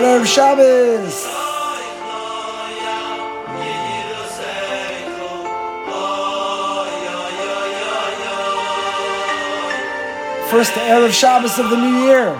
Erev Shabbos! First Erev Shabbos of the new year.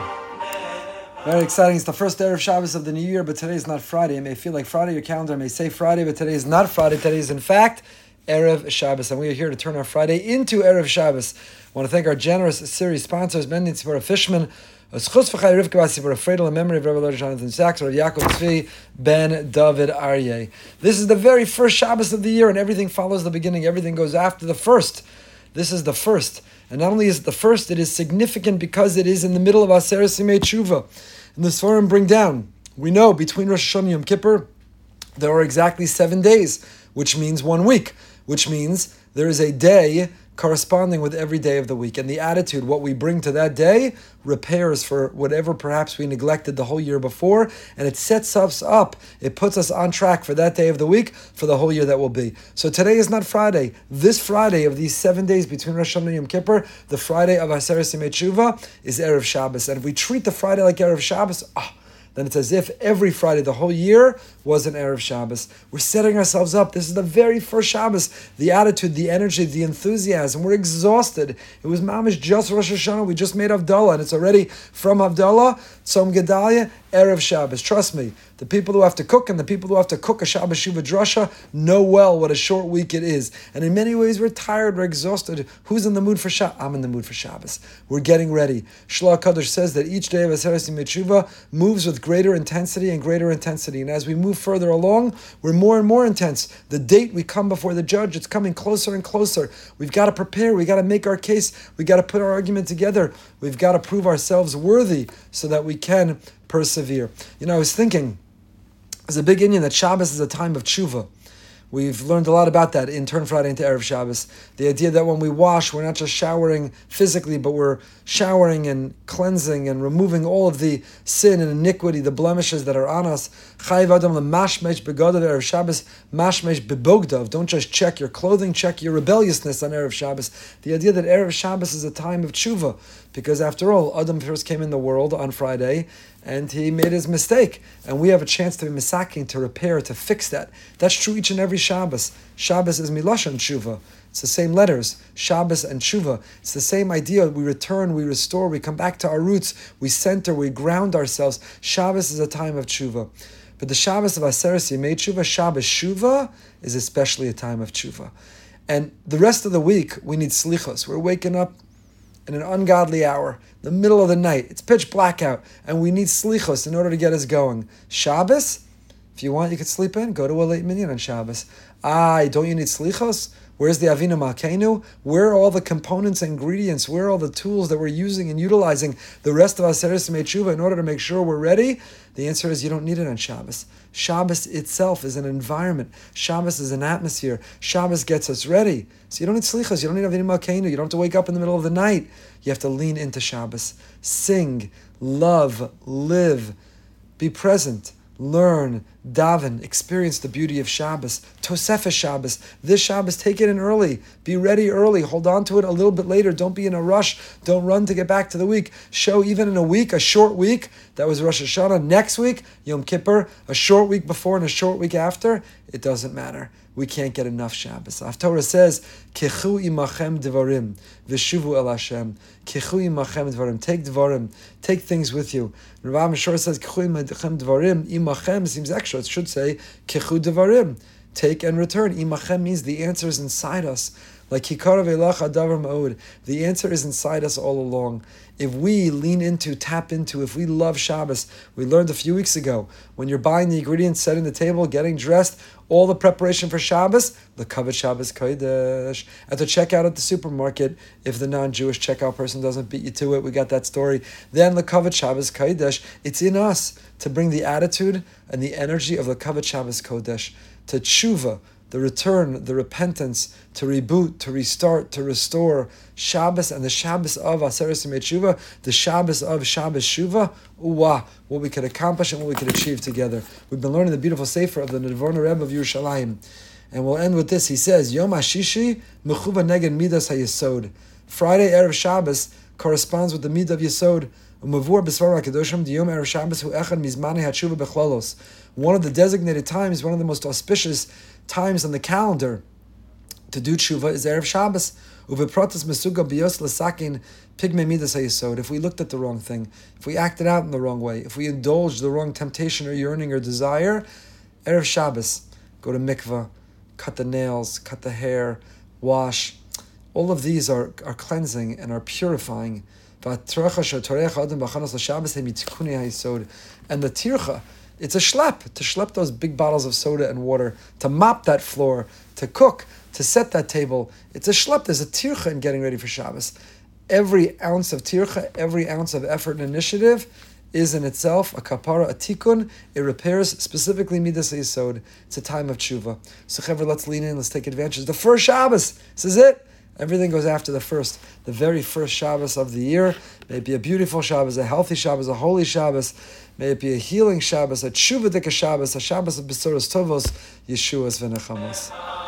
Very exciting. It's the first Erev Shabbos of the new year, but today is not Friday. It may feel like Friday. Your calendar may say Friday, but today is not Friday. Today is, in fact, Erev Shabbos, and we are here to turn our Friday into Erev Shabbos. I want to thank our generous series sponsors, Ben Tzipora Fishman, Schutz V'chai Rivka Tzipora Friedel, in memory of Rebbe Lord Jonathan Sachs, Rav Yaakov Tzvi, Ben David Aryeh. This is the very first Shabbos of the year, and everything follows the beginning. Everything goes after the first. This is the first. And not only is it the first, it is significant because it is in the middle of Aseret Yimei Tshuva. And the Sforim bring down, we know between Rosh Hashanah and Yom Kippur, there are exactly 7 days, which means 1 week, which means there is a day corresponding with every day of the week. And the attitude, what we bring to that day, repairs for whatever perhaps we neglected the whole year before, and it sets us up, it puts us on track for that day of the week, for the whole year that will be. So today is not Friday. This Friday of these 7 days between Rosh Hashanah and Yom Kippur, the Friday of Aseret Yimei Tshuva, is Erev Shabbos. And if we treat the Friday like Erev Shabbos, then it's as if every Friday, the whole year, was an Erev Shabbos. We're setting ourselves up. This is the very first Shabbos. The attitude, the energy, the enthusiasm. We're exhausted. It was mamish just Rosh Hashanah. We just made Havdalah, and it's already from Havdalah, Tzom Gedalia, Erev Shabbos. Trust me, the people who have to cook and the people who have to cook a Shabbos Shiva Drasha know well what a short week it is. And in many ways, we're tired, we're exhausted. Who's in the mood for Shabbos? I'm in the mood for Shabbos. We're getting ready. Shloah Kadosh says that each day of Aseret Yimei Tshuva moves with greater intensity and greater intensity. And as we move further along, we're more and more intense. The date we come before the judge, it's coming closer and closer. We've got to prepare. We've got to make our case. We've got to put our argument together. We've got to prove ourselves worthy so that we can persevere. You know, I was thinking, there's a big Indian that Shabbos is a time of tshuva. We've learned a lot about that in Turn Friday into Erev Shabbos. The idea that when we wash, we're not just showering physically, but we're showering and cleansing and removing all of the sin and iniquity, the blemishes that are on us. Chayiv Adam lemashmesh begadav Erev Shabbos, mashmesh bebogdav. Don't just check your clothing, check your rebelliousness on Erev Shabbos. The idea that Erev Shabbos is a time of tshuva, because after all, Adam first came in the world on Friday, and he made his mistake. And we have a chance to be misaking, to repair, to fix that. That's true each and every Shabbos. Shabbos is Milashon Tshuva. It's the same letters, Shabbos and Tshuva. It's the same idea. We return, we restore, we come back to our roots, we center, we ground ourselves. Shabbos is a time of Tshuva. But the Shabbos of Aseret Yimei Tshuva, Shabbos Shuva, is especially a time of Tshuva. And the rest of the week, we need slichos. We're waking up in an ungodly hour, the middle of the night. It's pitch black out, and we need slichos in order to get us going. Shabbos, if you want, you could sleep in. Go to a late minyan on Shabbos. Don't you need slichos? Where's the Avinu Malkeinu? Where are all the components and ingredients? Where are all the tools that we're using and utilizing the rest of Aseret Yimei Tshuva in order to make sure we're ready? The answer is you don't need it on Shabbos. Shabbos itself is an environment. Shabbos is an atmosphere. Shabbos gets us ready. So you don't need slichos. You don't need Avinu Malkeinu. You don't have to wake up in the middle of the night. You have to lean into Shabbos. Sing, love, live, be present. Learn, daven, experience the beauty of Shabbos. Tosefes Shabbos. This Shabbos, take it in early. Be ready early. Hold on to it a little bit later. Don't be in a rush. Don't run to get back to the week. Show even in a week, a short week, that was Rosh Hashanah. Next week, Yom Kippur, a short week before and a short week after, it doesn't matter. We can't get enough Shabbos. Haftorah says, Kechu imachem devarim, v'shuvu el Hashem. Kechu imachem devarim. Take devarim. Take things with you. Rav Mishor says, Kechu imachem devarim. Imachem seems extra. It should say, Kechu devarim. Take and return. Imachem means the answer is inside us. Like Hikarav Elach Adavar Ma'od. The answer is inside us all along. If we lean into, tap into, if we love Shabbos, we learned a few weeks ago, when you're buying the ingredients, setting the table, getting dressed, all the preparation for Shabbos, the Kavod Shabbos Kodesh. At the checkout at the supermarket, if the non-Jewish checkout person doesn't beat you to it, we got that story. Then the Kavod Shabbos Kodesh. It's in us to bring the attitude and the energy of the Kavod Shabbos Kodesh, to tshuva, the return, the repentance, to reboot, to restart, to restore. Shabbos and the Shabbos of Aseret Yimei Tshuva, the Shabbos of Shabbos Shuva, what we could accomplish and what we could achieve together. We've been learning the beautiful sefer of the Nirvana Rebbe of Yerushalayim. And we'll end with this. He says, Yom HaShishi mechuva neged midas hayesod. Friday, Erev Shabbos, corresponds with the Midah of Yesod. One of the designated times, one of the most auspicious times on the calendar to do tshuva is Erev Shabbos. If we looked at the wrong thing, if we acted out in the wrong way, if we indulged the wrong temptation or yearning or desire, Erev Shabbos, go to mikvah, cut the nails, cut the hair, wash. All of these are cleansing and are purifying. And the tircha, it's a schlep, to schlep those big bottles of soda and water, to mop that floor, to cook, to set that table. It's a schlep, there's a tircha in getting ready for Shabbos. Every ounce of tircha, every ounce of effort and initiative is in itself a kapara, a tikkun. It repairs specifically midas yisod. It's a time of tshuva. So chaver, let's lean in, let's take advantage. The first Shabbos, this is it. Everything goes after the very first Shabbos of the year. May it be a beautiful Shabbos, a healthy Shabbos, a holy Shabbos. May it be a healing Shabbos, a tshuvadik Shabbos, a Shabbos of besoros tovos, Yeshuas v'nechamos.